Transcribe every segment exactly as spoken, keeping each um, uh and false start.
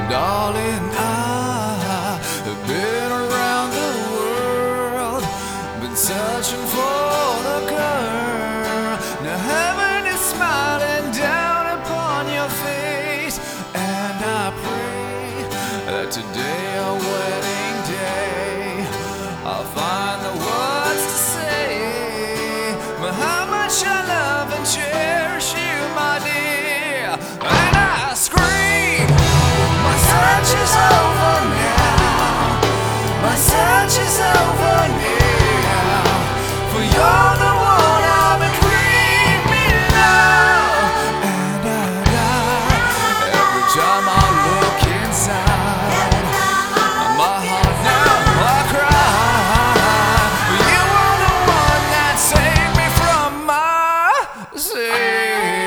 Darling, I've been around the world, been searching for the girl. Now heaven is smiling down upon your face, and I pray that today, our wedding day, I'll find the words to say, but how much I love and cherish you, my dear. And I scream, my search is over now, my search is over now, for you're the one I've been dreaming of. And I die every time I look inside my heart. Now I cry, you are the one that saved me from myself.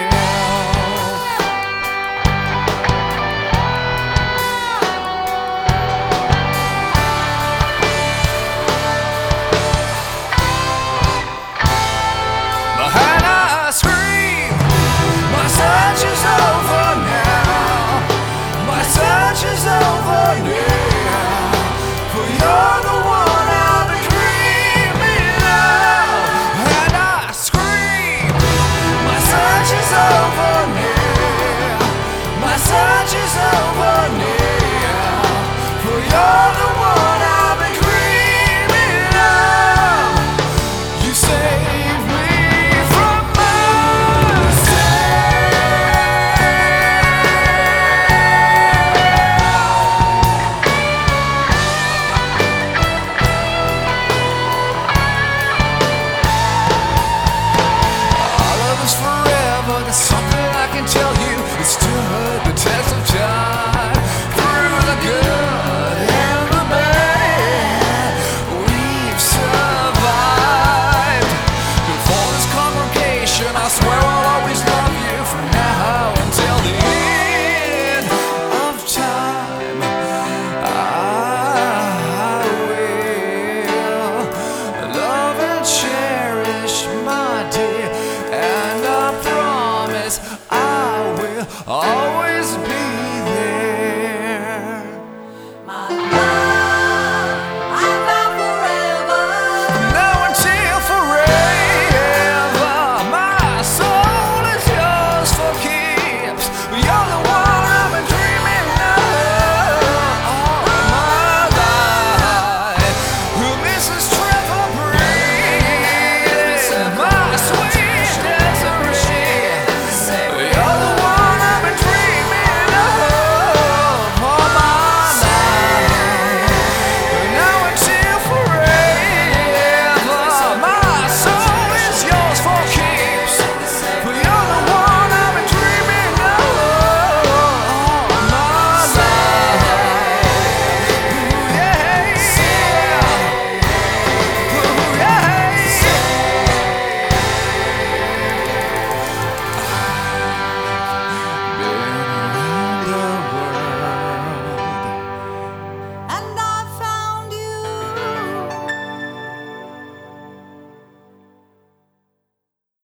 And I scream, my search is over now, my search is over now, for you're the one I've been dreaming of. And I scream, my search is over now, my search is over now, for you're the one I've been dreaming of. You saved me from myself. Our love is forever, there's something I can tell you. It stood the test of